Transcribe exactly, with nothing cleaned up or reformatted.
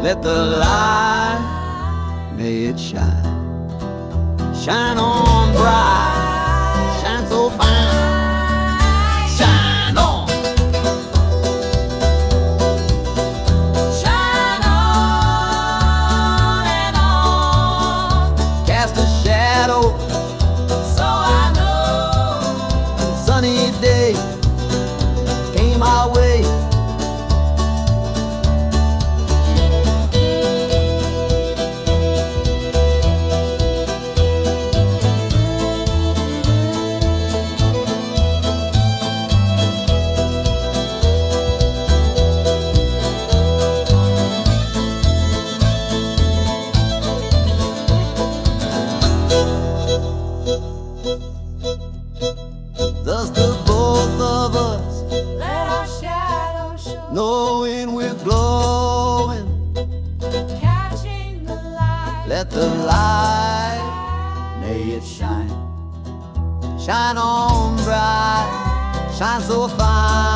Let the light, may it shine, shine on bright, shine so fine, shine on, shine on and on. Cast a shadow, so I know, sunny day came our way. Thus the both of us, let our shadows show, knowing we're glowing, catching the light. let the light, may it shine, shine on bright, shine so fine.